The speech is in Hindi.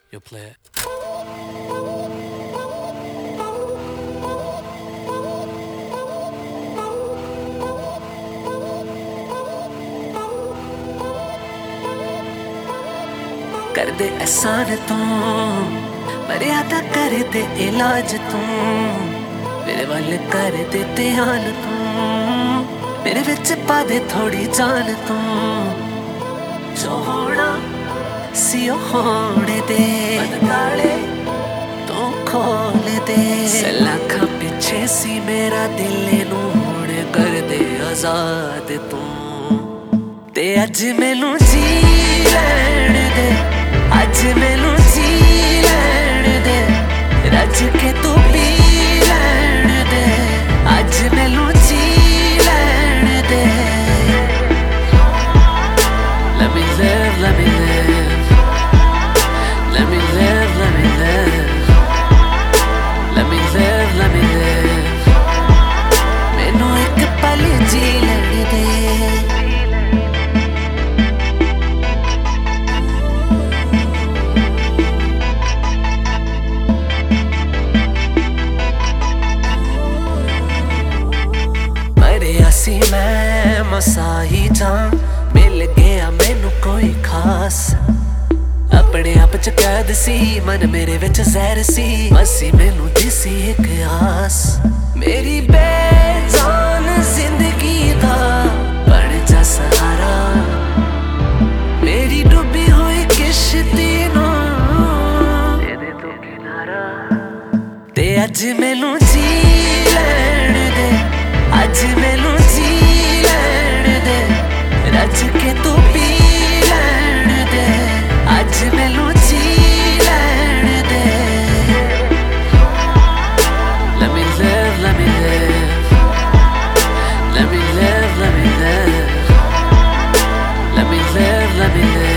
You'll play it. कर दे एहसान तू मर्यादा कर दे इलाज तू मेरे वाले कर दे ध्यान तू मेरे विच पा दे थोड़ी जान तू जो होना सी होने दे ताले तू खोल दे लाखा पीछे सी मेरा दिल नू हुण कर दे आजाद तू ते अज मैनू जी लैण दे अज मैनू जी लैण दे रज के तू पी लैण दे अज मैनू जी लैण दे Let me live, let me live Let me live, let me live Let me live, let me live मैनू एक पल जी लैण दे सी मैं मसा ही जा मिल गया मैनू कोई खास अपने आप च कैद सी मन मेरे विच जहर सी मसी मैनू दिसी एक आस मेरी बेजान जिंदगी दा बन जा सहारा मेरी डूबी हुई किश्ती नू दे तू किनारा ते अज मैनू जी लैण दे अज मैनू जी लैण दे रज के तू पी लैण दे अज मैनू जी लैण दे Let me live, let me live Let me live, let me live Let me live, let me live